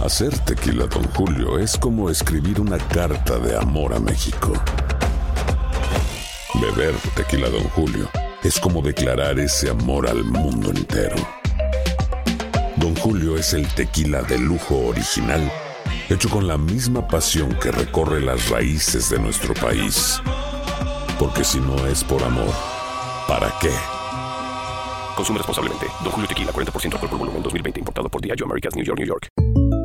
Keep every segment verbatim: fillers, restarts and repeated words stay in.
Hacer tequila Don Julio es como escribir una carta de amor a México. Beber tequila Don Julio es como declarar ese amor al mundo entero. Don Julio es el tequila de lujo original, hecho con la misma pasión que recorre las raíces de nuestro país. Porque si no es por amor, ¿para qué? Consume responsablemente. Don Julio Tequila, cuarenta por ciento alcohol por volumen, dos mil veinte. Importado por Diageo Americas, New York, New York.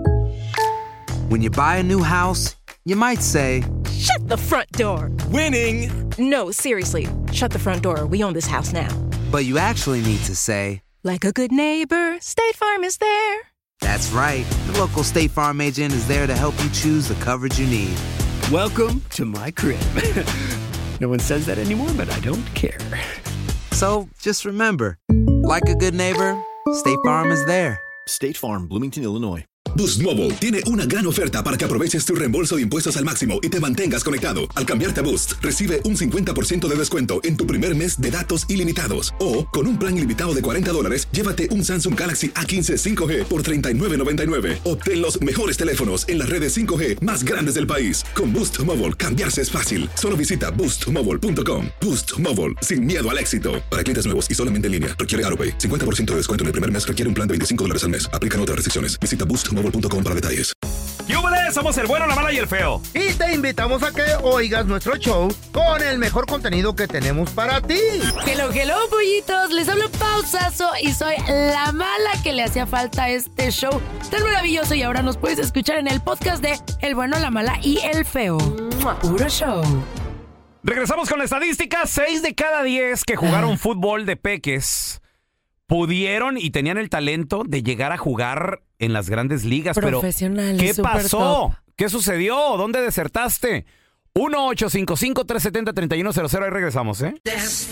When you buy a new house, you might say, "Shut the front door." Winning. No, seriously. Shut the front door. We own this house now. But you actually need to say, like a good neighbor, State Farm is there. That's right. The local State Farm agent is there to help you choose the coverage you need. Welcome to my crib. No one says that anymore, but I don't care. So, just remember, like a good neighbor, State Farm is there. State Farm, Bloomington, Illinois. Boost Mobile tiene una gran oferta para que aproveches tu reembolso de impuestos al máximo y te mantengas conectado. Al cambiarte a Boost, recibe un cincuenta por ciento de descuento en tu primer mes de datos ilimitados. O, con un plan ilimitado de cuarenta dólares, llévate un Samsung Galaxy A quince cinco G por treinta y nueve noventa y nueve. Obtén los mejores teléfonos en las redes cinco G más grandes del país. Con Boost Mobile, cambiarse es fácil. Solo visita boost mobile punto com. Boost Mobile, sin miedo al éxito. Para clientes nuevos y solamente en línea, requiere AutoPay. cincuenta por ciento de descuento en el primer mes requiere un plan de veinticinco dólares al mes. Aplican otras restricciones. Visita boost mobile punto com para detalles. ¡Yúbales! Somos el bueno, la mala y el feo. Y te invitamos a que oigas nuestro show con el mejor contenido que tenemos para ti. Hello, hello, pollitos. Les hablo Pausazo y soy la mala que le hacía falta a este show tan maravilloso. Y ahora nos puedes escuchar en el podcast de El bueno, la mala y el feo. Puro show. Regresamos con la estadística. Seis de cada diez que jugaron fútbol de peques pudieron y tenían el talento de llegar a jugar en las grandes ligas. Profesionales. Pero, ¿qué pasó? Top. ¿Qué sucedió? ¿Dónde desertaste? uno ocho cinco cinco, tres siete cero, tres uno cero cero. Ahí regresamos, ¿eh?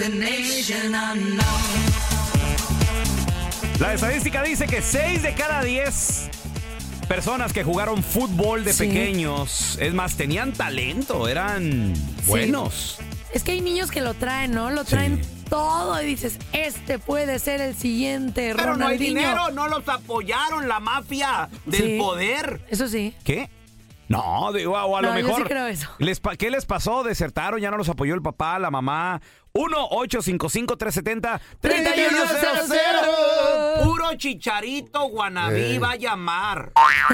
La estadística dice que seis de cada diez personas que jugaron fútbol de sí. pequeños, es más, tenían talento, eran buenos. Sí. Es que hay niños que lo traen, ¿no? Lo traen sí. todo y dices, este puede ser el siguiente Pero Ronaldinho. no hay dinero, no los apoyaron, la mafia del sí. poder. Eso sí. ¿Qué? No, digo, o a lo no, mejor. Yo sí creo eso. Les, ¿Qué les pasó? ¿Desertaron? ¿Ya no los apoyó el papá, la mamá? uno ocho cinco cinco, tres siete cero, tres uno cero cero. Puro chicharito guanabí eh. va a llamar.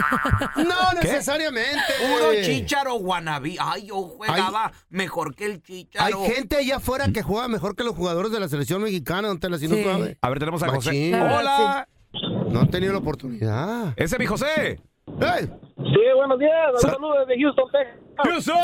No necesariamente. Puro chicharo guanabí. Ay, yo jugaba hay, mejor que el chicharo. Hay gente allá afuera que juega mejor que los jugadores de la selección mexicana. ¿No te la sí. no sabe? A ver, tenemos a Machín. José. Hola. Sí. No han tenido la oportunidad. Ese es mi José. Hey. Sí, buenos días. Saludos desde Houston, Texas. ¡Houston!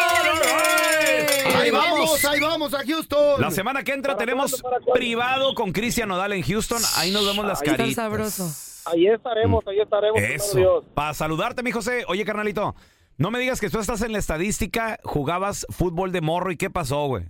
¡Houston! Ahí vamos, ahí vamos a Houston. La semana que entra tenemos privado con Cristian Nodal en Houston. Ahí nos vemos las caritas. Está sabroso. Ahí estaremos, ahí estaremos. Eso. Para saludarte, mi José. Oye, carnalito, no me digas que tú estás en la estadística, jugabas fútbol de morro. ¿Y qué pasó, güey?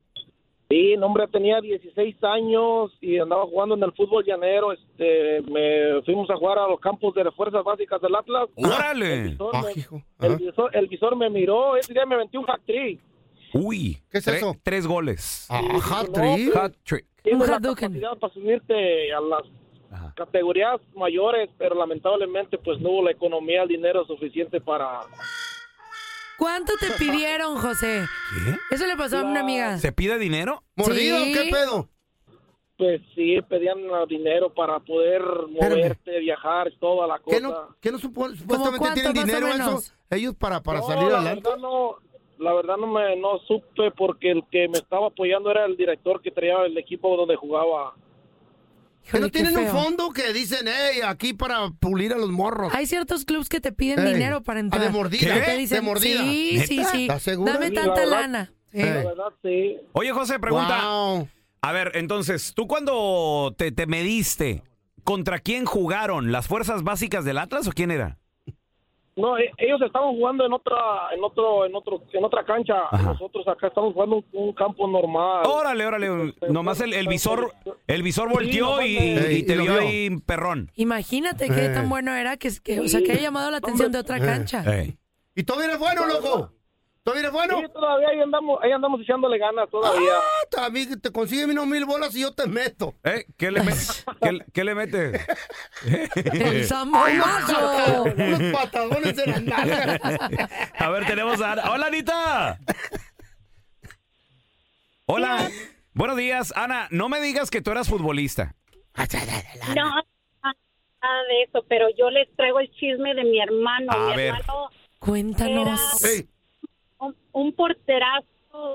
Sí, no, hombre, tenía dieciséis años y andaba jugando en el fútbol llanero. Este, me fuimos a jugar a los campos de las fuerzas básicas del Atlas. ¡Órale! El visor, ah, me, el, visor, el visor me miró, ese día me metí un hat-trick. Uy, ¿qué es tre- eso? Tres goles. Ah, hat-trick. Hat-trick. Tienes la capacidad para subirte a las Ajá. categorías mayores, pero lamentablemente pues no hubo la economía, el dinero suficiente para... ¿Cuánto te pidieron, José? ¿Qué? Eso le pasó a una amiga. ¿Se pide dinero? ¿Mordido? Sí. ¿Qué pedo? Pues sí, pedían dinero para poder moverte, Espérame. viajar, toda la cosa. ¿Qué no, qué no supone, supuestamente tienen dinero esos? Ellos para, para no, salir la adelante. Verdad no, la verdad no me no supe porque el que me estaba apoyando era el director que traía el equipo donde jugaba. Que no tienen un fondo que dicen, hey, aquí para pulir a los morros. Hay ciertos clubs que te piden hey. dinero para entrar. ¿A de mordida? ¿Qué? Te dicen, ¿De mordida? Sí, ¿Neta? sí, sí. ¿Estás seguro? Dame Sí, tanta la verdad, lana. Sí. La verdad, sí. Oye, José, pregunta. Wow. A ver, entonces, ¿tú cuando te, te mediste, contra quién jugaron? ¿Las fuerzas básicas del Atlas o quién era? No, ellos estaban jugando en otra, en otro, en otro, en otra cancha. Ajá. Nosotros acá estamos jugando un, un campo normal. Órale, órale. Nomás el, el visor, el visor volteó sí, y, y, y te vio ahí perrón. Imagínate qué tan bueno era que, que, o sea, que haya llamado la atención de otra cancha. Hey. ¿Y todavía eres bueno, loco? ¿Todavía eres bueno? Sí, todavía ahí andamos, ahí andamos echándole ganas todavía. Ah, también te consigue unos mil bolas y yo te meto. ¿Eh? ¿Qué le, me ¿Qué, ¿Qué le metes? ¡El zambonazo! Unos patadones en las nalgas. A ver, tenemos a Ana. ¡Hola, Anita! Hola. Buenos días, Ana. No me digas que tú eras futbolista. No, nada de eso, pero yo les traigo el chisme de mi hermano. A mi ver. hermano Cuéntanos. era un, un porterazo.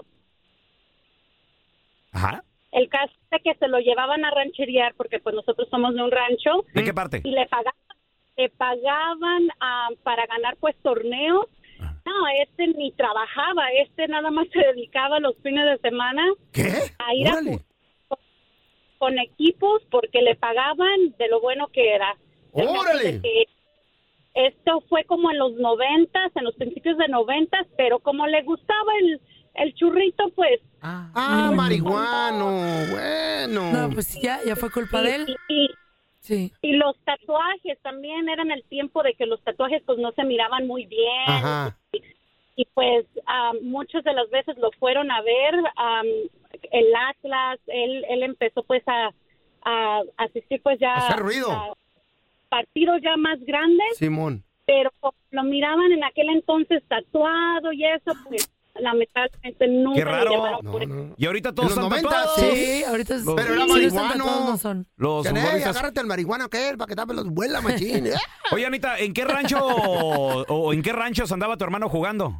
Ajá. El caso es que se lo llevaban a rancherear porque pues nosotros somos de un rancho. ¿De qué parte? Y le pagaban, le pagaban ah, para ganar pues torneos. No, este ni trabajaba, este nada más se dedicaba los fines de semana ¿Qué? a ir Órale. a con, con equipos porque le pagaban de lo bueno que era. ¡Órale! Que esto fue como en los noventas, en los principios de noventas, pero como le gustaba el, el churrito, pues... Ah, ah marihuano, bueno. No, pues ya, ya fue culpa y, de él. Y, y, sí. y los tatuajes también eran el tiempo de que los tatuajes pues no se miraban muy bien. Ajá. Y, y pues um, muchas de las veces lo fueron a ver, um, el Atlas, él, él empezó pues a, a asistir pues ya... Hacer ruido. A, partidos ya más grandes, Simón. pero lo miraban en aquel entonces tatuado y eso, pues lamentablemente nunca Qué raro. le llevaron No, por no. Y ahorita todos En los están noventa, tatuados. Sí, ahorita es... Pero era sí, no están marihuano. tatuados, no son. Los Tené, futbolistas. agárrate el marihuano aquel para que tape los vuelas, machín. Oye, Anita, ¿en qué rancho o, o en qué ranchos andaba tu hermano jugando?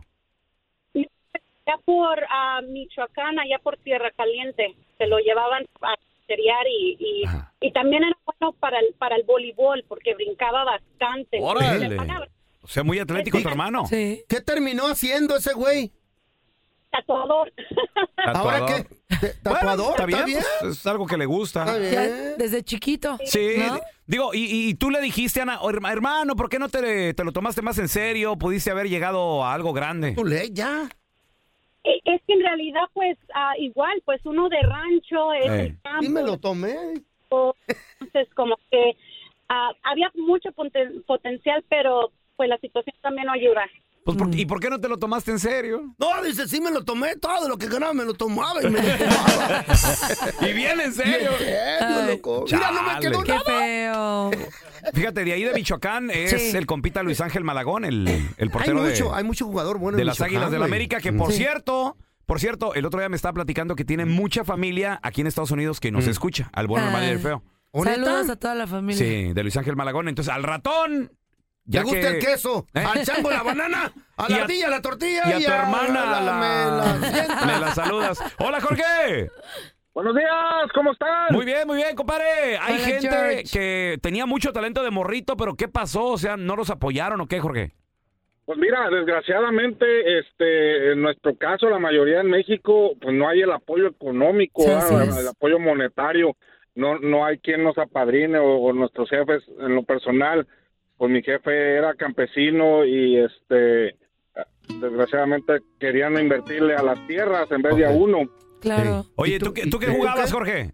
Ya por uh, Michoacán, allá por Tierra Caliente, se lo llevaban a seriar y, y, y también era bueno para el, para el voleibol porque brincaba bastante. ¡Órale! Le pagaban. O sea, muy atlético tu hermano. Sí. ¿Qué terminó haciendo ese güey? Tatuador. ¿Ahora Tatuador. qué? ¿Te- ¿Tatuador? Bueno, está bien, ¿Está bien? pues, es algo que le gusta. Está bien. Ya desde chiquito. Sí, ¿no? digo, y, y tú le dijiste, Ana, "Oh, herma- hermano, ¿por qué no te, te lo tomaste más en serio? Pudiste haber llegado a algo grande. Tu ley, ya. Eh, Es que en realidad, pues, ah, igual, pues uno de rancho, es Ey. el campo. Sí me lo tomé. Entonces, como que ah, había mucho poten- potencial, pero pues la situación también no ayuda. Pues, ¿por- ¿Y por qué no te lo tomaste en serio? No, dice, sí me lo tomé, todo lo que ganaba me lo tomaba y me lo tomaba. Y bien en serio. Bien, serio, loco. Mira, no me Chale. quedó Qué nada. feo. Fíjate, de ahí de Michoacán es Sí. el compita Luis Ángel Malagón, el, el Hay portero mucho, de, hay mucho jugador bueno de en las Michoacán, Águilas del güey. América, que por Sí. cierto, por cierto, el otro día me estaba platicando que tiene mucha familia aquí en Estado Unidos que nos escucha, al bueno, el malo y el feo. ¿O neta? Saludos a toda la familia. Sí, de Luis Ángel Malagón. Entonces, al ratón. ¿Te gusta el queso? ¿Eh? Al chango la banana, a Y la a- ardilla la tortilla Y a tu hermana a la, me la sientas. me la saludas. Hola, Jorge. Buenos días, ¿cómo están? Muy bien, muy bien, compadre. Hay Hola, gente George. que tenía mucho talento de morrito, pero ¿qué pasó? O sea, ¿no los apoyaron o qué, Jorge? Pues mira, desgraciadamente, este, en nuestro caso, la mayoría en México, pues no hay el apoyo económico, Sí, ¿verdad? así es. El apoyo monetario, no, no hay quien nos apadrine o, o nuestros jefes en lo personal. Pues mi jefe era campesino y, este, desgraciadamente querían invertirle a las tierras en vez de a uno. Claro. Oye, ¿tú, qué- tú qué jugabas, Jorge?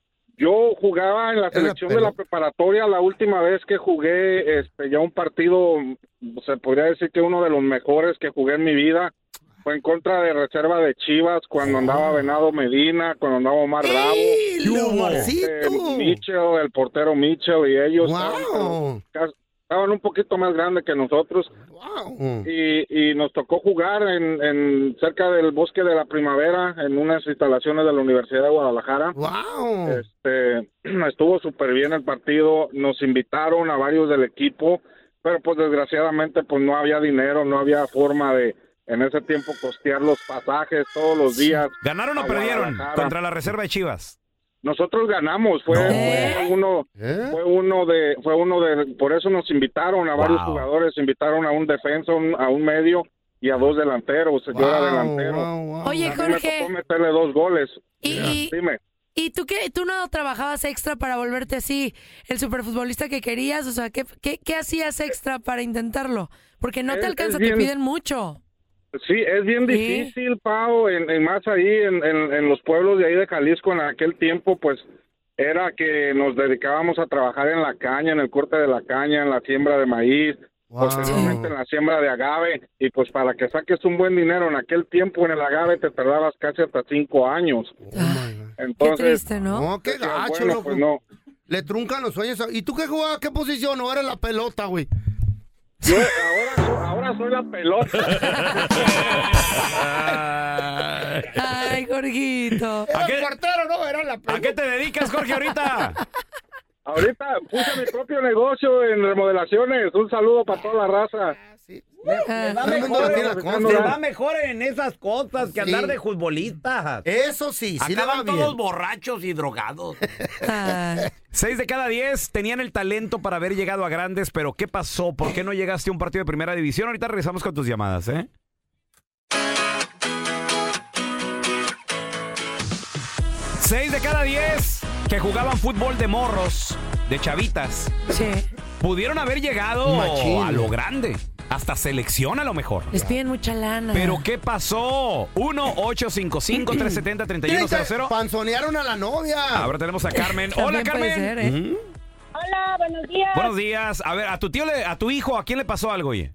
Yo jugaba en la selección de la preparatoria la última vez que jugué, este, ya un partido, se podría decir que uno de los mejores que jugué en mi vida, fue en contra de reserva de Chivas, cuando andaba Venado Medina, cuando andaba Omar Bravo, ¡Ey, lo eh, Marcito! Mitchell, el portero Mitchell y ellos ¡Wow! estaban, estaban un poquito más grandes que nosotros. ¡Wow! Y, y nos tocó jugar en, en cerca del Bosque de la Primavera, en unas instalaciones de la Universidad de Guadalajara. ¡Wow! Este, estuvo súper bien el partido, nos invitaron a varios del equipo, pero pues desgraciadamente pues no había dinero, no había forma de en ese tiempo costear los pasajes todos los días. ¿Ganaron o a perdieron Guadalajara. contra la reserva de Chivas? Nosotros ganamos, fue, No. fue uno, ¿Eh? fue uno de, fue uno de, por eso nos invitaron a varios Wow. jugadores, invitaron a un defensa, un- a un medio y a dos delanteros. Yo era Wow, delantero. wow, wow. Oye, A mí me Jorge, tocó meterle dos goles. y, y, Dime. ¿y tú qué? ¿Tú no trabajabas extra para volverte así el superfutbolista que querías? O sea, ¿qué, qué, qué hacías extra para intentarlo? Porque no Es- te es alcanza, te bien- piden mucho. Sí, es bien Sí. difícil, Pau, en, en más ahí en, en, en los pueblos de ahí de Jalisco en aquel tiempo, pues era que nos dedicábamos a trabajar en la caña, en el corte de la caña, en la siembra de maíz, Wow. posteriormente en la siembra de agave. Y pues para que saques un buen dinero en aquel tiempo en el agave te tardabas casi hasta cinco años. Entonces, qué triste, ¿no? No, qué decías, gacho, bueno, loco. pues no. Le truncan los sueños. ¿Y tú qué jugabas? ¿Qué posición? ¿No eres la pelota, güey? Yo ahora, ahora soy la pelota. Ay, Jorgito. ¿A qué? El portero, no, era la pelota. ¿A qué te dedicas, Jorge, ahorita? Ahorita puse mi propio negocio en remodelaciones. Un saludo para toda la raza. Sí. Le, le va Todo el mundo mejor, la tiene la le contra. va mejor en esas cosas que Sí. andar de futbolista. Eso sí, sí le va Acaban bien. todos borrachos y drogados. Ay. Seis de cada diez tenían el talento para haber llegado a grandes, pero ¿qué pasó? ¿Por qué no llegaste a un partido de primera división? Ahorita regresamos con tus llamadas, ¿eh? Seis de cada diez que jugaban fútbol de morros, de chavitas, Sí. pudieron haber llegado Machín. a lo grande. Hasta selección a lo mejor. Les piden mucha lana. ¿Pero qué pasó? uno ocho cinco cinco, tres siete cero, tres uno cero cero. Panzonearon a la novia. Ahora tenemos a Carmen. Hola, También puede Carmen. ser, ¿eh? Ujú. Hola, buenos días. Buenos días. A ver, a tu tío, le- a tu hijo, ¿a quién le pasó algo, oye?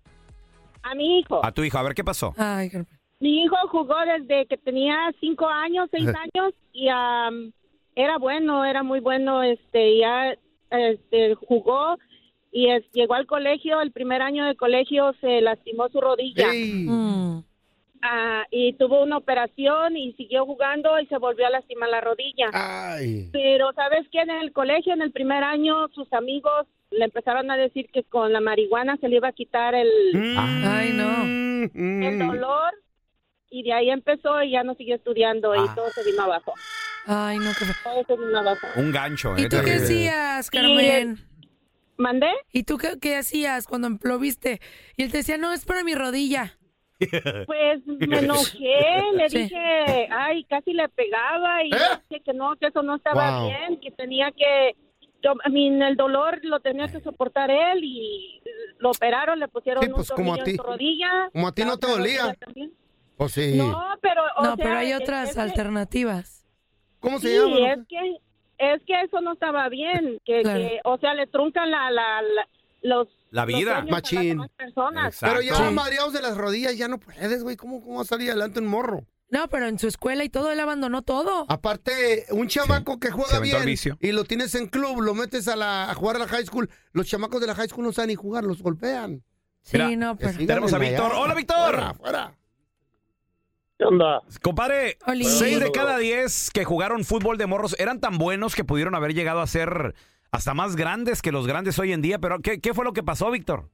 A mi hijo. A tu hijo, a ver, ¿qué pasó? Ay, Carmen. Mi hijo jugó desde que tenía cinco años, seis años, y am, era bueno, era muy bueno. Este, ya este, jugó y es- llegó al colegio. El primer año de colegio se lastimó su rodilla. Ey. Mm. Ah, y tuvo una operación y siguió jugando y se volvió a lastimar la rodilla. Ay. Pero ¿sabes qué? En el colegio, en el primer año, sus amigos le empezaron a decir que con la marihuana se le iba a quitar el, Ay, no. Mm. el dolor, y de ahí empezó y ya no siguió estudiando y Ah. todo se vino abajo. Ay, no, qué feo. Todo se vino abajo. Un gancho, ¿eh? ¿Y tú qué Terrible. hacías, Carmen? ¿Mandé? ¿Y tú qué, qué hacías cuando lo viste? Y él te decía, no, es para mi rodilla. Pues me enojé, le Sí. dije, ay, casi le pegaba y ¿Eh? dije que no, que eso no estaba Wow. bien, que tenía que, yo, a mí, el dolor lo tenía que soportar él y lo operaron, le pusieron Sí, pues, un como a tornillo ti. en su rodilla. Como a ti la no te otra dolía. rodilla también. Pues sí. No, pero, o No, sea, pero hay es- otras es que- alternativas. ¿Cómo se Sí, llama? es que, es que eso no estaba bien, que, Claro. que o sea, le truncan la, la, la- los... La los vida. sueños a las Machín. demás personas. Exacto. Pero ya madreados de las rodillas ya no puedes, güey. ¿Cómo, ¿Cómo va a salir adelante un morro? No, pero en su escuela y todo, él abandonó todo. Aparte, un chamaco que Se juega aventó al bien vicio. y lo tienes en club, lo metes a, la, a jugar a la high school. Los chamacos de la high school no saben ni jugar, los golpean. Sí, Mira, no, pero... Sí, Tenemos a síganme Víctor. allá. Hola, Víctor. Fuera, fuera. ¿Qué onda? Compadre, Oli. seis de cada diez que jugaron fútbol de morros eran tan buenos que pudieron haber llegado a ser hasta más grandes que los grandes hoy en día. Pero, ¿qué, qué fue lo que pasó, Víctor?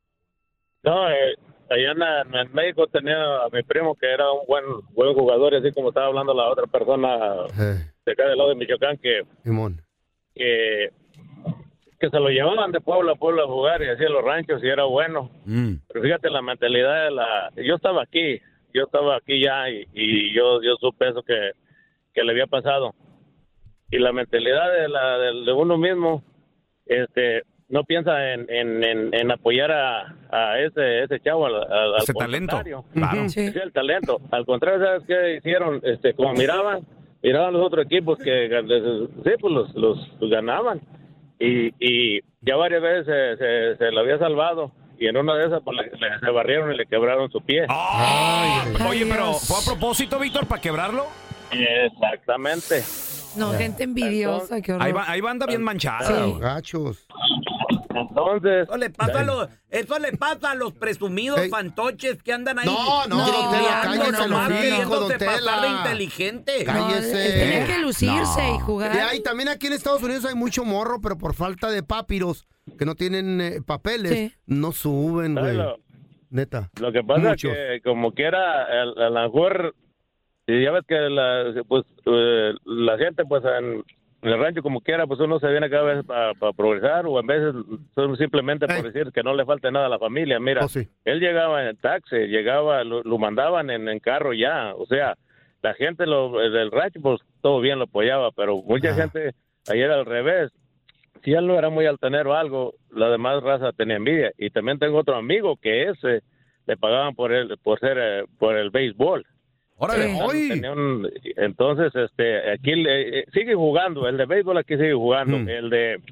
No, eh, allá en, en México tenía a mi primo que era un buen buen jugador, y así como estaba hablando la otra persona Eh, de acá del lado de Michoacán, que, Simón. que, que se lo llevaban de pueblo a pueblo a jugar y hacía los ranchos y era bueno. Mm. Pero fíjate la mentalidad de la... Yo estaba aquí, yo estaba aquí ya y, y yo, yo supe eso que, que le había pasado. Y la mentalidad de, la, de, de uno mismo, este... no piensa en, en, en, en apoyar a, a ese ese chavo, al, al Ese al talento. contrario. Claro. Sí. Ese es el talento. Al contrario, ¿sabes qué hicieron? Este, como miraban, miraban los otros equipos que sí, pues los, los, los ganaban. Y, y ya varias veces se, se, se lo había salvado. Y en una de esas, pues, le, le- se barrieron y le quebraron su pie. ¡Ah! Oye, Ay, pero Dios. ¿fue a propósito, Víctor, para quebrarlo? Exactamente. No, gente envidiosa, qué horror. Ahí, va, ahí va anda bien manchada. Sí. güey. Gachos. Entonces, Eso le pasa a los, eso le pasa a los presumidos Ey. fantoches que andan ahí. No, no, don Tela, cállese los nomás hijos, queriéndose don Tela. pasar de inteligente. No, Cállese. él tenía que lucirse No. y jugar. Y hay, también aquí en Estados Unidos hay mucho morro, pero por falta de papiros, que no tienen eh, papeles, Sí. no suben, güey. Claro. Neta. lo que pasa Muchos. es que como quiera, a, a lo mejor, y ya ves que la, pues, eh, la gente pues en, en el rancho como quiera, pues uno se viene cada vez para progresar, o en veces son simplemente por Ey. decir que no le falte nada a la familia. Mira, Oh, sí. él llegaba en taxi, llegaba, lo, lo mandaban en, en carro ya, o sea, la gente lo, del rancho pues todo bien lo apoyaba, pero mucha Ah. gente ayer al revés. Si él no era muy altanero o algo, la demás raza tenía envidia. Y también tengo otro amigo que ese le pagaban por él, por ser eh, por el béisbol. Órale. Sí. Ay. Tenía un- entonces, este, aquí le- eh, sigue jugando, el de béisbol aquí sigue jugando, Mm. el de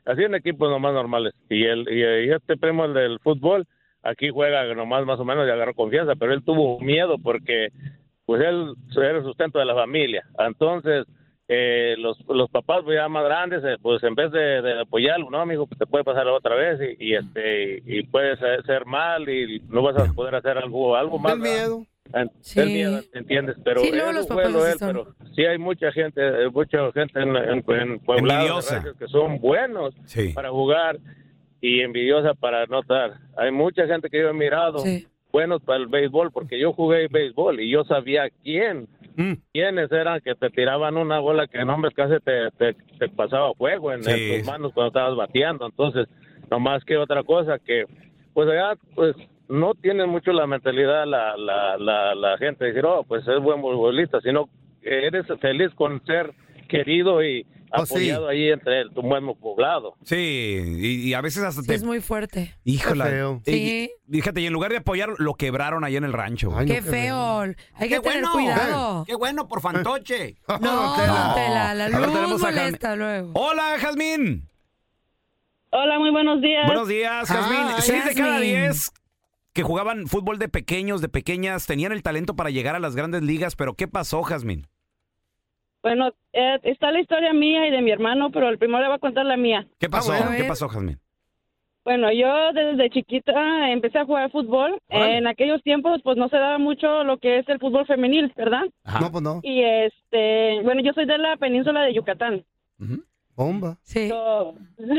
así en equipos nomás normales. Y el y, y este primo, el del fútbol, aquí juega nomás más o menos y agarró confianza, pero él tuvo miedo porque pues él era el sustento de la familia. Entonces, eh, los los papás pues, ya más grandes, eh, pues en vez de, de apoyarlo, no, amigo, pues te puede pasar otra vez y, y este y puedes ser mal y no vas a poder hacer algo algo más. El miedo. Sí. El miedo, ¿entiendes? Pero sí, él los fue lo él, pero sí hay mucha gente, mucha gente en, en, en Puebla que son buenos sí. para jugar y envidiosa para no estar. Hay mucha gente que yo he mirado sí. buenos para el béisbol, porque yo jugué béisbol y yo sabía quién, mm. quiénes eran que te tiraban una bola que en hombres casi te, te, te pasaba fuego en, sí. en tus manos cuando estabas bateando. Entonces, nomás que otra cosa que, pues allá, pues no tienen mucho la mentalidad la, la, la, la gente de decir, oh, pues es buen futbolista, sino que eres feliz con ser querido y oh, apoyado sí. ahí entre el, tu mismo poblado. Sí, y, y a veces hasta sí, te... es muy fuerte. Híjole. Sí. Y, fíjate, y en lugar de apoyar, lo quebraron ahí en el rancho. Ay, no, qué, qué feo. Hay qué que tener bueno. cuidado. Qué bueno por fantoche. No, no, Tela, la luz tenemos molesta luego. Hola, Jazmín. Hola, muy buenos días. Buenos días, Jazmín. Ah, Seis Jazmín. de cada diez que jugaban fútbol de pequeños, de pequeñas, tenían el talento para llegar a las grandes ligas, pero ¿qué pasó, Jazmín? Bueno, eh, está la historia mía y de mi hermano, pero el primero le voy a contar la mía. ¿Qué pasó? Ah, bueno. ¿Qué pasó, Jazmín? Bueno, yo desde chiquita empecé a jugar fútbol. Vale. En aquellos tiempos, pues no se daba mucho lo que es el fútbol femenil, ¿verdad? Ajá. No, pues no. Y este, bueno, yo soy de la península de Yucatán. Uh-huh. Bomba. Sí. So,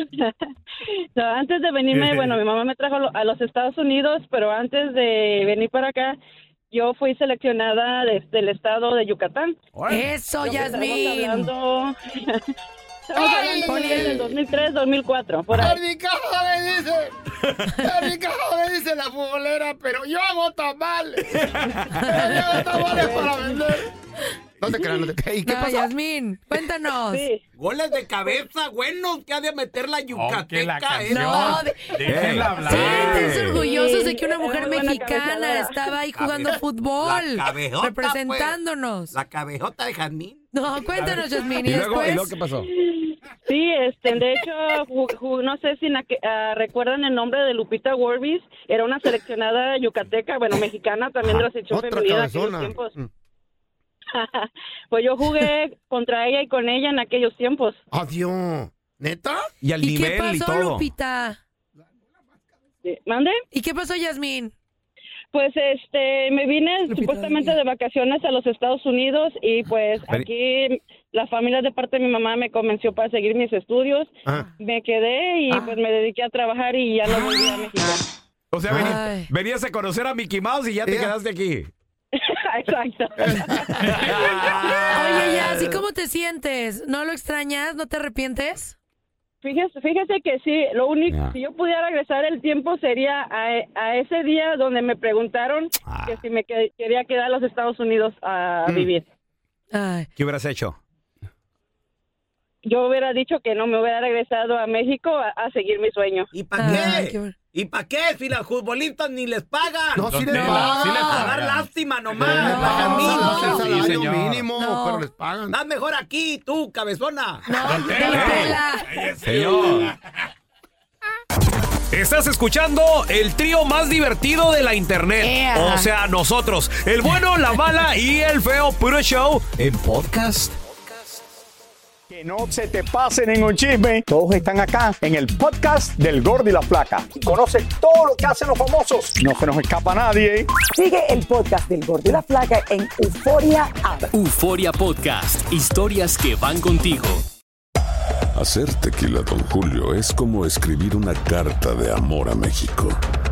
so, antes de venirme, bueno, mi mamá me trajo a los Estados Unidos, pero antes de venir para acá, yo fui seleccionada desde el estado de Yucatán. Eso, Yasmín. Estamos hablando, estamos hablando del dos mil tres, dos mil cuatro, por ahí. Mi caja me dice, mi caja me dice la futbolera, pero yo hago tamales. Yo hago tamales para vender. No te creas, no te creas. ¿Y qué no, pasó? Yasmín, cuéntanos. Sí. Goles de cabeza, buenos, que ha de meter la yucateca. Oh, ¿eh? No, de... Déjenla hablar. Siéntense orgullosos de que una Sí, mujer muy buena mexicana cabeceadora. estaba ahí jugando Cabe- fútbol, la cabejota, representándonos. Pues, la cabejota de Jazmín. No, cuéntanos, Yasmín, y, ¿Y luego, después... ¿y luego qué pasó? Sí, este, de hecho, ju- ju- no sé si na- uh, recuerdan el nombre de Lupita Worbies, era una seleccionada yucateca, bueno, mexicana, también de la sección Otra femenina en aquellos cabezona. tiempos. Mm. Pues yo jugué contra ella y con ella en aquellos tiempos. Adiós. ¿Neta? Y al ¿Y qué nivel y pasó, todo. Lupita? ¿Mande? ¿Y qué pasó, Yasmín? Pues este, me vine Lupita, supuestamente dale. de vacaciones a los Estados Unidos y pues Vale. aquí la familia de parte de mi mamá me convenció para seguir mis estudios. Ah. Me quedé y Ah. pues me dediqué a trabajar y ya no volví a México. O sea, Ay. veni- venías a conocer a Mickey Mouse y ya te Yeah. quedaste aquí. Exacto. Oye, Yas, ¿y cómo te sientes? ¿No lo extrañas? ¿No te arrepientes? Fíjese, fíjese que sí, lo único, Ya. si yo pudiera regresar el tiempo sería a, a ese día donde me preguntaron Ah. que si me que- quería quedar a los Estados Unidos a Mm. vivir. Ay. ¿Qué hubieras hecho? Yo hubiera dicho que no me hubiera regresado a México a, a seguir mi sueño. ¿Y para Ay, qué? qué bueno. ¿Y para qué? Si los futbolistas ni les pagan. No, sí les No, pagan. sí les A dar pagan. lástima nomás. No, la Jazmín. no, no, es el sí, salario señor. mínimo, No. pero les pagan. Estás mejor aquí, tú, cabezona. No, Don te Tela. la pela. Señor. Estás escuchando el trío más divertido de la internet. Ea. O sea, nosotros, el bueno, la mala y el feo puro show en podcast. Que no se te pase ningún chisme. Todos están acá en el podcast del Gordo y la Flaca. Y conoce todo lo que hacen los famosos. No se nos escapa nadie. Sigue el podcast del Gordo y la Flaca en Euforia App. Euforia Podcast. Historias que van contigo. Hacer tequila Don Julio es como escribir una carta de amor a México.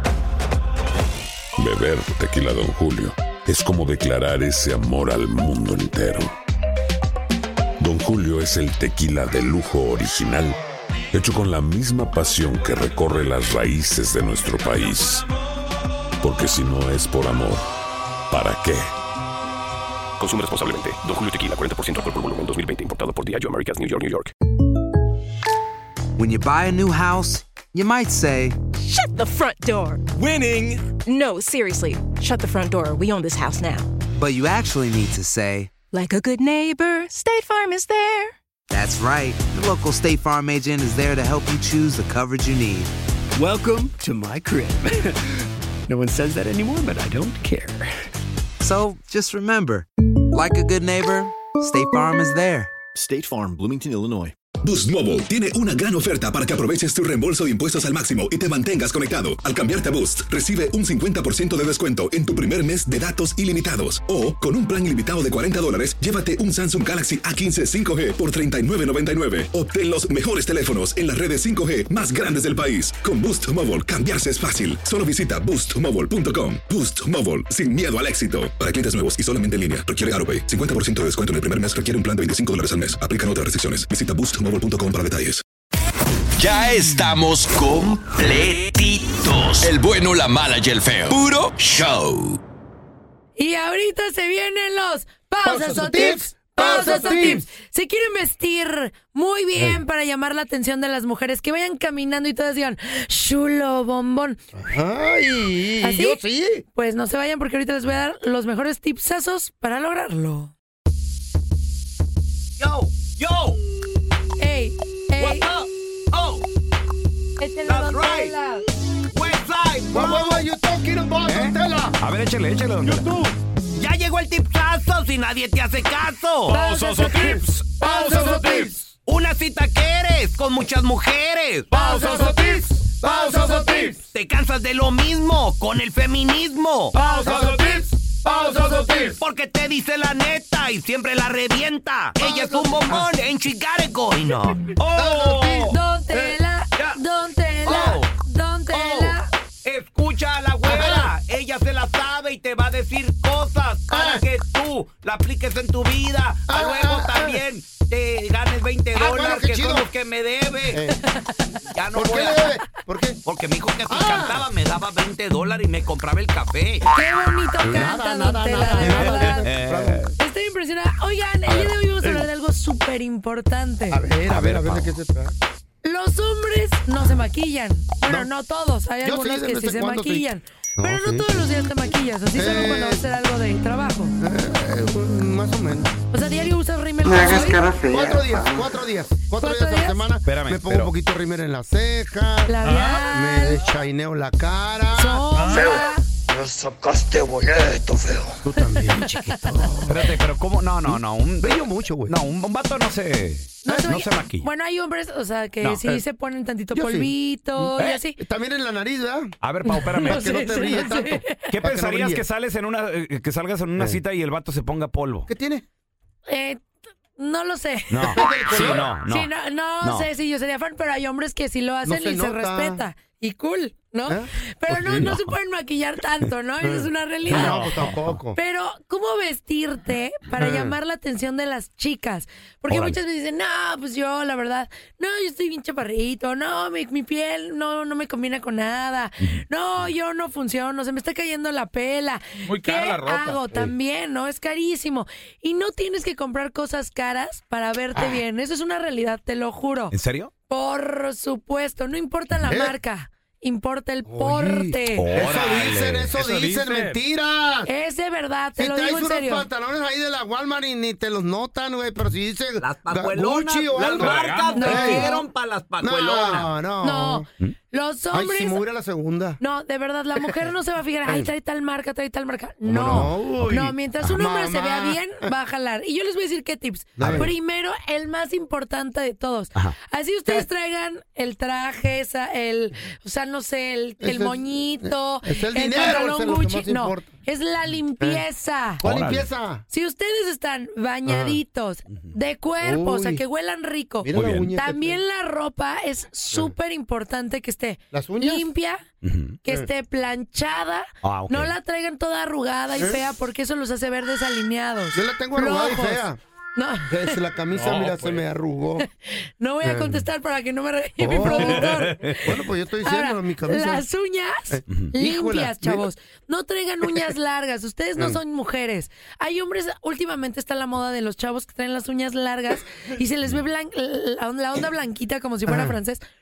Beber tequila Don Julio es como declarar ese amor al mundo entero. Don Julio es el tequila de lujo original, hecho con la misma pasión que recorre las raíces de nuestro país. Porque si no es por amor, ¿para qué? Consume responsablemente. Don Julio Tequila, cuarenta por ciento alcohol por volumen, dos mil veinte. Importado por Diageo Americas, New York, New York. When you buy a new house, you might say, Shut the front door. Winning. No, seriously. Shut the front door. We own this house now. but you actually need to say, Like a good neighbor, State Farm is there. That's right. The local State Farm agent is there to help you choose the coverage you need. Welcome to my crib. No one says that anymore, but I don't care. So just remember, like a good neighbor, State Farm is there. State Farm, Bloomington, Illinois. Boost Mobile tiene una gran oferta para que aproveches tu reembolso de impuestos al máximo y te mantengas conectado. Al cambiarte a Boost, recibe un cincuenta por ciento de descuento en tu primer mes de datos ilimitados. O, con un plan ilimitado de cuarenta dólares, llévate un Samsung Galaxy A quince cinco G por treinta y nueve noventa y nueve. Obtén los mejores teléfonos en las redes cinco G más grandes del país. Con Boost Mobile, cambiarse es fácil. Solo visita boost mobile punto com. Boost Mobile, sin miedo al éxito. Para clientes nuevos y solamente en línea, requiere AutoPay. cincuenta por ciento de descuento en el primer mes requiere un plan de veinticinco dólares al mes. Aplican otras restricciones. Visita boost mobile punto com para detalles. Ya estamos completitos. El bueno, la mala y el feo. Puro show. Y ahorita se vienen los pausas o tips. Pausas o tips. Si quieren vestir muy bien para llamar la atención de las mujeres, que vayan caminando y todas digan, chulo, bombón. Ay, ¿Así? yo sí. Pues no se vayan porque ahorita les voy a dar los mejores tipsazos para lograrlo. Yo, yo. Ey, ey. What's up? Oh, Échale, that's don right. Tela. Westside, What, bro. what, what you talking about, Don Tela? A ver, échale, échale, don Tela. Ya llegó el tipsazo si nadie te hace caso. Pausas o tips. Pausas o tips. Una cita que eres con muchas mujeres. Pausas o tips. Pausas o tips. Te cansas de lo mismo con el feminismo. Pausas o tips. Pausas o tips. Porque te dice la neta y siempre la revienta. Ella es un bombón en Chicago y no. Oh, Don Tela, Don Tela, Oh. Don Tela. Escucha a la güera, ella se la sabe y te va a decir cosas para que tú la apliques en tu vida. A luego también te ganes veinte Ah, bueno, dólares qué que chido. son los que me debe. Eh. Ya no ¿Por voy qué a... le debe? ¿Por qué? Porque me dijo que si Ah. cantaba me daba veinte dólares y me compraba el café. Qué bonito canta, Don Tela, de verdad. Eh, Estoy impresionada. Oigan, el día de hoy vamos a hablar de algo súper importante. A ver, a ver, a ver de qué se trata. Los hombres no se maquillan. Bueno, no, No. todos. Hay Yo algunos sí, de que vez sí en se cuando sí. maquillan. No, Pero no sí. todos los días te maquillas. Así solo Eh. cuando va a hacer algo de trabajo. Eh, más o menos. O sea, diario usas rímel. Me con hagas soy. cara fea. Cuatro días, cuatro días. Cuatro, ¿Cuatro días a la días? semana. Espérame, me pongo pero- un poquito de rímel en la ceja. Labial. Me deschaineo la cara. Sombra. Me sacaste boleto, feo. Tú también, chiquito. Espérate, pero ¿cómo? No, no, no. Un, Brillo mucho, güey. no, un, un vato no se, No se, no se maquilla. Bueno, hay hombres, o sea, que No, sí eh, se ponen tantito yo sí. polvito y ¿Eh? así. También en la nariz, ¿verdad? A ver, Pau, espérame. Para que no te sí, ríes sí. tanto. ¿Qué Para que no pensarías brilles. que sales en una, eh, que salgas en una Eh. cita y el vato se ponga polvo? ¿Qué tiene? Eh, no lo sé. No, sí, no, no. Sí, no, no, No. sé si yo sería fan, pero hay hombres que sí lo hacen se y se nota. respeta. Y cool, ¿no? ¿Eh? Pero Pues no, sí. no se pueden maquillar tanto, ¿no? Eso es una realidad. No, pues tampoco. Pero, ¿cómo vestirte para Eh. llamar la atención de las chicas? Porque Órale. muchas veces dicen, no, pues yo, la verdad, no, yo estoy bien chaparrito, no, mi, mi piel no, no me combina con nada, no, yo no funciono, se me está cayendo la pela. Muy ¿Qué cara la ropa. hago? Sí. También, ¿no? Es carísimo. Y no tienes que comprar cosas caras para verte Ah. bien. Eso es una realidad, te lo juro. ¿En serio? Por supuesto, no importa la ¿Eh? marca, importa el porte. Oh. Eso Órale. dicen, eso, Eso dicen, dicen. mentiras. Es de verdad, te Si lo traes digo en unos serio. pantalones ahí de la Walmart y ni te los notan, güey, pero si dice Las pajuelonas, Gucci o las algo. marcas No. nacieron para las pajuelonas. No, no. No, los Ay, hombres... si me voy a ir a la segunda. No, de verdad, la mujer no se va a fijar, ay, trae tal marca, trae tal marca. ¿Cómo No, no? Uy. no, mientras un hombre se Mamá. vea bien, va a jalar. Y yo les voy a decir qué tips. A ver. Primero, el más importante de todos. Ajá. Así ustedes traigan el traje, esa, el, o sea, no sé, el, Ese el es- moñito, es el dinero, pantalón es lo que Gucci. más No, importa. es la limpieza. ¿Cuál Órale. limpieza? Si ustedes están bañaditos, de cuerpo, o sea, Uy. que huelan rico. Mira Muy la bien. uña. que También la ropa es súper importante que esté ¿Las uñas? limpia, Ujú. que esté planchada. Ah, ok. No la traigan toda arrugada y fea porque eso los hace ver desalineados. Yo la tengo arrugada y Flojos. fea. No, Es la camisa, No, mira, pues. se me arrugó. no voy a Eh. contestar para que no me regañe mi Oh. productor. Bueno, pues yo estoy diciendo Ahora, mi camisa. las uñas Eh, limpias, híjola, chavos. No traigan uñas largas. Ustedes no Mm. son mujeres. Hay hombres, últimamente está la moda de los chavos que traen las uñas largas y se les ve blan- la, la onda blanquita como si fuera Ajá. francés.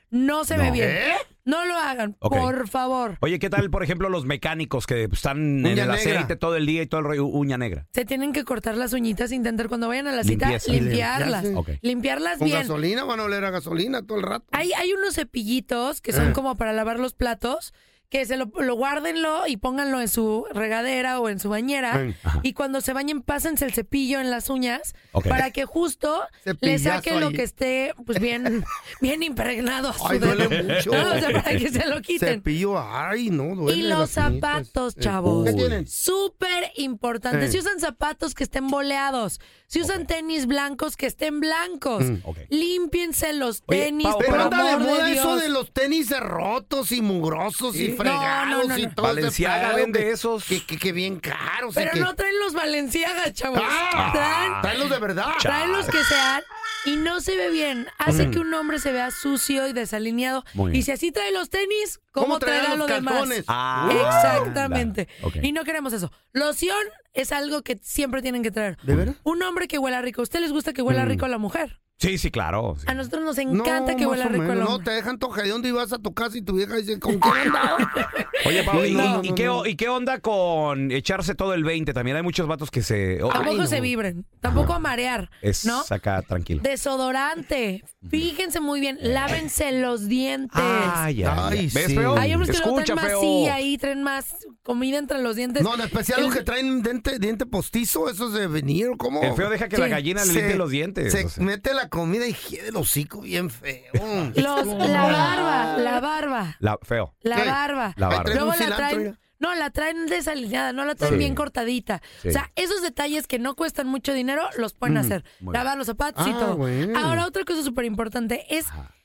No se No. ve bien. ¿Eh? No lo hagan, Ok. por favor. Oye, ¿qué tal, por ejemplo, los mecánicos que están Uña en el negra. aceite todo el día y todo el rollo, uña negra? Se tienen que cortar las uñitas e intentar cuando vayan a la cita Limpieza. limpiarlas. Limpiarse. Ok. Limpiarlas Con bien. gasolina van a oler a gasolina todo el rato. Hay, hay unos cepillitos que son Eh. como para lavar los platos, que se lo, lo guárdenlo y pónganlo en su regadera o en su bañera. Eh. Y cuando se bañen, pásense el cepillo en las uñas Ok. para que justo le Cepillazo saque lo ahí. que esté pues bien, bien impregnado. a su Ay, duele dedo. mucho. No, o sea, para que se lo quiten. Cepillo, ay, no, duele. Y los las uñitas. zapatos, Eh, chavos. ¿Qué tienen? Súper importante. Eh. Si usan zapatos que estén boleados, si usan tenis blancos que estén blancos, Mm, ok. límpiense los Oye, tenis, Pau, por Pero anda de amor moda de eso Dios. de los tenis rotos y mugrosos y Sí. fregados No, no, no, y no. todo ese Valenciaga pedo vende que- esos. Que, que, que bien caros. y Pero que- no traen los Valenciaga, chavos. Ah, traen, traen los de verdad. traen los que sean y no se ve bien. Hace que un hombre se vea sucio y desalineado. Muy bien. Y si así trae los tenis, ¿cómo, ¿Cómo traerán traerá los lo demás? calzones? Ah, Exactamente. ok. Y no queremos eso. Loción es algo que siempre tienen que traer. ¿De veras? Un hombre que huela rico. ¿A usted les gusta que huela rico a la mujer? Sí, sí, claro. sí. A nosotros nos encanta No, que más huela o rico el menos. hombre. No, te dejan tojedón y vas a tu casa y tu vieja dice, ¿con quién andaba? Oye, Pau, ¿y, No, no, y no, qué, no. ¿y qué onda con echarse todo el veinte? También hay muchos vatos que se... oh, Tampoco Ay, se no. vibren. Tampoco a marear. es ¿No? acá tranquilo. Desodorante. Fíjense muy bien. Lávense los dientes. Ay, ya. Ay, ¿Ves, sí. feo? Hay hombres que lo Escucha, traen más feo. silla ahí, traen más comida entre los dientes. No, en especial los que traen diente, diente postizo, esos de venir, ¿cómo? El feo deja que Sí. la gallina le Se- limpie los dientes. Se o sea. mete la comida y hiede el hocico bien feo. Los, la barba, la barba, La, feo. la ¿Qué? barba. La barba. Ahí traen Luego un la cilantro, traen, mira. no, la traen desalineada, no la traen Sí. bien cortadita. Sí. O sea, esos detalles que no cuestan mucho dinero, los pueden hacer. muy Lavar los zapatos y Ah, todo. bueno. Ahora, otra cosa súper importante es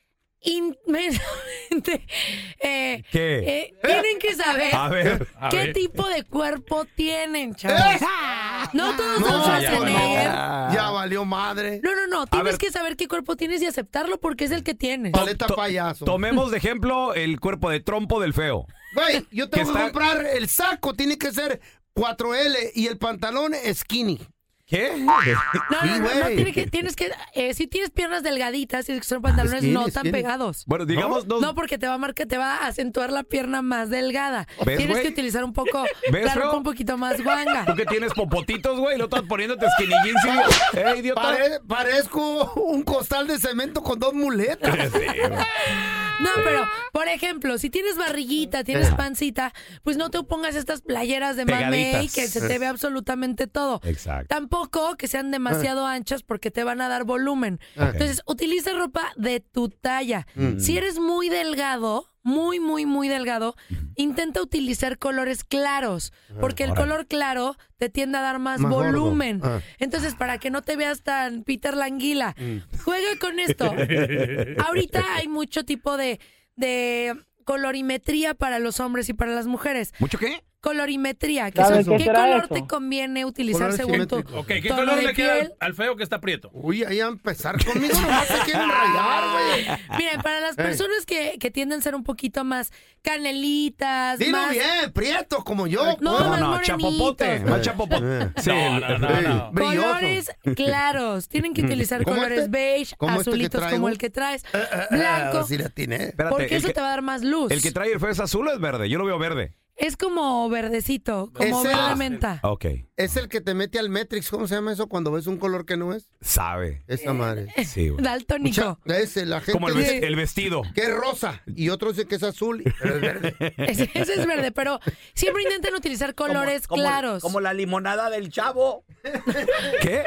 inmensamente... eh, ¿Qué? eh, tienen que saber A ver, a qué ver. tipo de cuerpo tienen, chavos. No todos No, vamos a ya tener... valió, ya valió madre. No, no, no. Tienes ver. que saber qué cuerpo tienes y aceptarlo porque es el que tienes. Paleta To- payaso. Tomemos de ejemplo el cuerpo de trompo del feo. Güey, yo tengo Que que, está- comprar el saco, tiene que ser cuatro L y el pantalón skinny. ¿Qué? No, Sí, no, no, no, güey. tiene que, tienes que, eh, si tienes piernas delgaditas, tienes que usar pantalones skinny, no tan skinny. pegados. Bueno, digamos... dos- No, porque te va a marcar, te va a acentuar la pierna más delgada. ¿Ves, Tienes güey? que utilizar un poco, ¿Ves, la ropa feo? un poquito más guanga. Tú que tienes popotitos, güey, no estás poniéndote skinny jeans. y- ¡Eh, idiota! Pare- parezco un costal de cemento con dos muletas. No, pero, por ejemplo, si tienes barriguita, tienes Ajá. pancita, pues no te pongas estas playeras de mamey Pegaditas. que se te ve absolutamente todo. Exacto. Tampoco que sean demasiado anchas porque te van a dar volumen. Ok. Entonces, utiliza ropa de tu talla. Mm. Si eres muy delgado, muy, muy, muy delgado, intenta utilizar colores claros, porque el órale. color claro te tiende a dar más, Más gordo. volumen. Ah. Entonces, para que no te veas tan Peter Languila, juega con esto. Ahorita hay mucho tipo de, de colorimetría para los hombres y para las mujeres. ¿Mucho qué? Colorimetría, que ¿Sabe son qué qué será color eso? te conviene utilizar Color según tu simétrico. Ok, ¿qué tono color de le queda piel. al, al feo que está prieto? Uy, ahí a empezar conmigo nomás se quieren rayar, güey. Miren, para las Ey. personas que, que tienden a ser un poquito más canelitas, Dilo más... bien, prieto, como yo. No, pues. más no, morenitos. chapopote. Más chapopote. Sí, No, no, no, Ey, no. brilloso. Colores claros. Tienen que utilizar ¿Como colores este? beige, ¿Como este que azulitos traigo? como el que traes, Eh, eh, blanco, eh, sí la atiné. Espérate, porque el eso que- te va a dar más luz. ¿El que trae el feo es azul o es verde? Yo lo veo verde. Es como verdecito, como Ese- verde menta. Ok. Es el que te mete al Matrix, ¿cómo se llama eso? Cuando ves un color que no es. Sabe. Esa madre. Sí, güey. Daltónico. Mucha- ese, la gente Como el, dice ves- el vestido. que es rosa y otro dice que es azul, pero es verde. Ese, ese es verde, pero siempre intenten utilizar colores claros. la limonada del chavo. ¿Qué?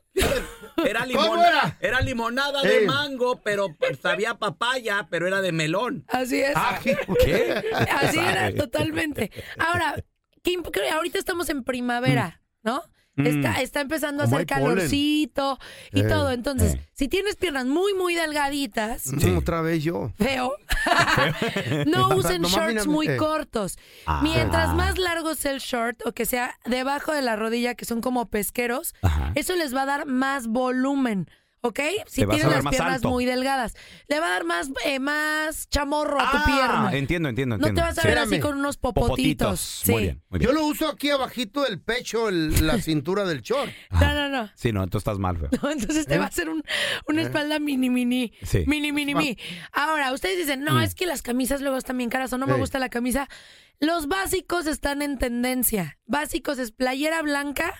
Era, ¿Cómo limon- era? era limonada Eh. de mango, pero sabía papaya, pero era de melón. Así es. Ah, ¿qué? Así era, Sabe. totalmente. Ahora, ¿qué imp- que ahorita estamos en primavera, ¿no? Mm. Está, está empezando a Como hacer hay polen. calorcito y Eh, todo. Entonces, eh. si tienes piernas muy, muy delgaditas, Mm, Otra vez yo. feo, no usen Nomás shorts mira, muy eh. cortos. Ah. Mientras más largo sea el short o que sea debajo de la rodilla, que son como pesqueros, Ajá. eso les va a dar más volumen. ¿ok? Si Te vas tienes a ver las más piernas alto. muy delgadas. Le va a dar más, eh, más chamorro a tu Ah, pierna. entiendo, entiendo, No entiendo. te vas a ver Sí. así con unos popotitos. Sí. Muy bien, muy bien. Yo lo uso aquí abajito del pecho, el- la cintura del short. No, no, no. Sí, no, entonces estás mal, feo. No, entonces te va a hacer un, una espalda mini, mini, Sí. mini, mini, mini. Ahora, ustedes dicen, no, Mm. es que las camisas luego están bien caras o no me Sí. gusta la camisa. Los básicos están en tendencia. Básicos es playera blanca,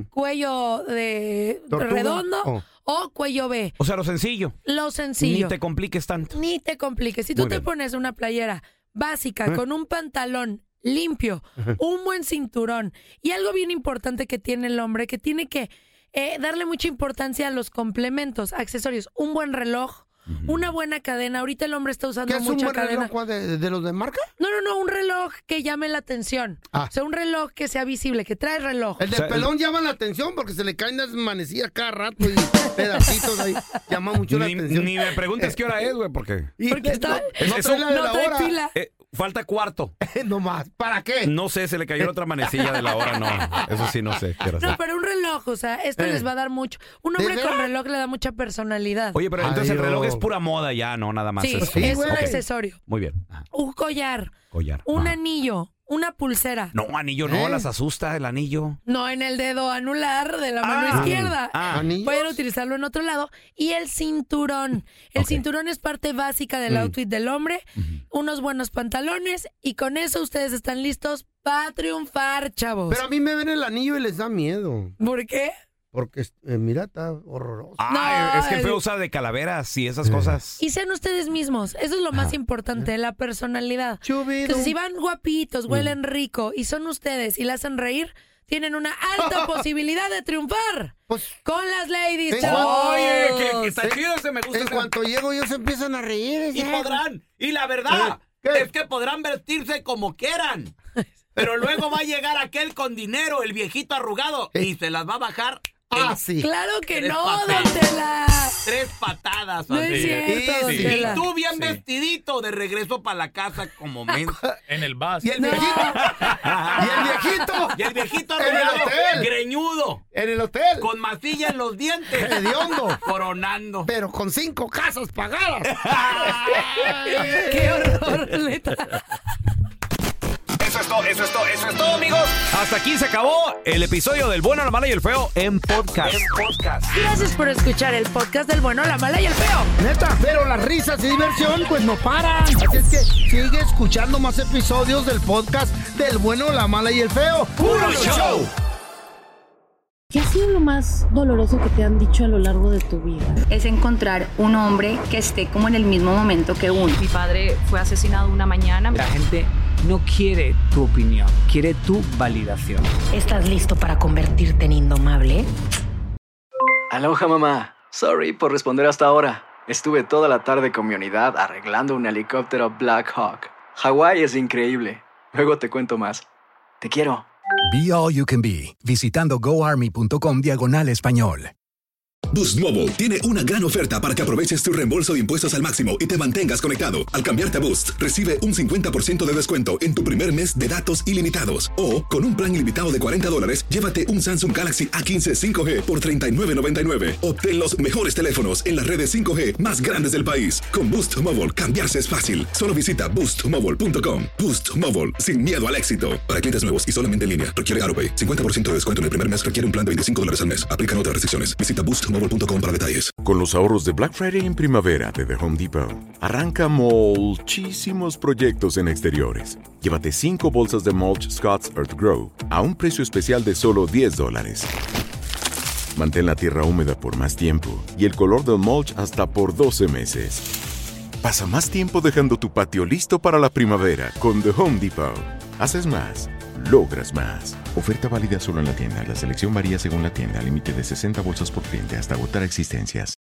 cuello de ¿Tortuga? redondo Oh. o cuello B. O sea, lo sencillo. Lo sencillo. Ni te compliques tanto. Ni te compliques. Si tú Muy te bien. pones una playera básica ¿Eh? con un pantalón limpio, Ajá. un buen cinturón y algo bien importante que tiene el hombre, que tiene que eh, darle mucha importancia a los complementos, accesorios, un buen reloj, una buena cadena. Ahorita el hombre está usando ¿Qué es un mucha buen cadena. reloj de, de los de marca? No, no, no, un reloj que llame la atención. O sea, un reloj que sea visible, que trae reloj. El del pelón llama la atención porque se le caen las manecillas cada rato y pedacitos ahí. Llama mucho la Ni, atención. ni me preguntes qué hora es, güey, porque... Porque está, Es- no es trae un- la de no la trae hora. pila. Eh, falta cuarto. No más. ¿Para qué? No sé, se le cayó la otra manecilla de la hora, no. Eso sí, no sé. qué hora No, sea. pero un reloj, o sea, esto Eh. les va a dar mucho. Un ¿De hombre con veras? reloj le da mucha personalidad. Oye, pero entonces el Adiós. reloj es pura moda ya, no nada más. Sí, es, es un Ok. accesorio. Muy bien. Ah, Un collar, collar. un Ah. anillo, una pulsera. No, anillo no, ¿Eh? las asusta el anillo. No en el dedo anular de la mano Ah. izquierda. Ah. ¿Anillos? Pueden utilizarlo en otro lado. Y el cinturón. El Ok. cinturón es parte básica del Mm. outfit del hombre. Unos buenos pantalones. Y con eso ustedes están listos para triunfar, chavos. Pero a mí me ven el anillo y les da miedo. ¿Por qué? Porque, eh, mira, está horroroso. Ah, No, es que el el- feo usa de calaveras y esas cosas. Y sean ustedes mismos. Eso es lo más importante, la personalidad. Entonces, si van guapitos, huelen rico y son ustedes y la hacen reír, tienen una alta posibilidad de triunfar. Con las ladies, En chavos. cuanto- Oye, que, que está chido ese, me gusta En ese. cuanto llego, ellos se empiezan a reír. Y ¿sí? podrán, y la verdad ¿Qué? es que podrán vestirse como quieran. Pero luego va a llegar aquel con dinero, el viejito arrugado, y se las va a bajar. Ah, en sí. Claro que tres no, patadas. don Tela. Tres patadas. No así. es cierto, don Y Tela. tú bien Sí. vestidito de regreso para la casa como men. En el bus. Y el viejito. Y el viejito. Y el viejito En el arrugado, hotel. greñudo, En el hotel. con masilla en los dientes. Hediondo. Coronando. Pero con cinco casas pagadas. Qué horror, neta. Eso es todo, eso es todo, eso es todo, amigos. Hasta aquí se acabó el episodio del Bueno, la Mala y el Feo en podcast. En podcast. Gracias por escuchar el podcast del bueno, la mala y el feo. Neta, pero las risas y diversión pues no paran. Así es que sigue escuchando más episodios del podcast del bueno, la mala y el feo. ¡Puro show! ¿Qué ha sido lo más doloroso que te han dicho a lo largo de tu vida? Es encontrar un hombre que esté como en el mismo momento que uno. Mi padre fue asesinado una mañana. La gente no quiere tu opinión, quiere tu validación. ¿Estás listo para convertirte en indomable? Aloha, mamá. Sorry por responder hasta ahora. Estuve toda la tarde con mi unidad arreglando un helicóptero Black Hawk. Hawái es increíble. Luego te cuento más. Te quiero. Be All You Can Be, visitando goarmy.com diagonal español. Boost Mobile tiene una gran oferta para que aproveches tu reembolso de impuestos al máximo y te mantengas conectado. Al cambiarte a Boost, recibe un cincuenta por ciento de descuento en tu primer mes de datos ilimitados. O, con un plan ilimitado de cuarenta dólares, llévate un Samsung Galaxy A quince cinco G por treinta y nueve noventa y nueve. Obtén los mejores teléfonos en las redes cinco G más grandes del país. Con Boost Mobile, cambiarse es fácil. Solo visita boost mobile punto com. Boost Mobile, sin miedo al éxito. Para clientes nuevos y solamente en línea, requiere AutoPay. cincuenta por ciento de descuento en el primer mes requiere un plan de veinticinco dólares al mes. Aplican otras restricciones. Visita boost mobile punto com para detalles. Con los ahorros de Black Friday en primavera de The Home Depot, arranca muchísimos proyectos en exteriores. Llévate cinco bolsas de mulch Scott's Earth Grow a un precio especial de solo diez dólares. Mantén la tierra húmeda por más tiempo y el color del mulch hasta por doce meses. Pasa más tiempo dejando tu patio listo para la primavera con The Home Depot. Haces más, logras más. Oferta válida solo en la tienda. La selección varía según la tienda. Límite de sesenta bolsas por cliente hasta agotar existencias.